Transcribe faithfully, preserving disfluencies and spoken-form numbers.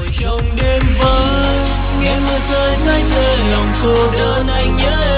trong đêm vắng nghe mưa rơi rơi rơi lòng cô đơn anh nhớ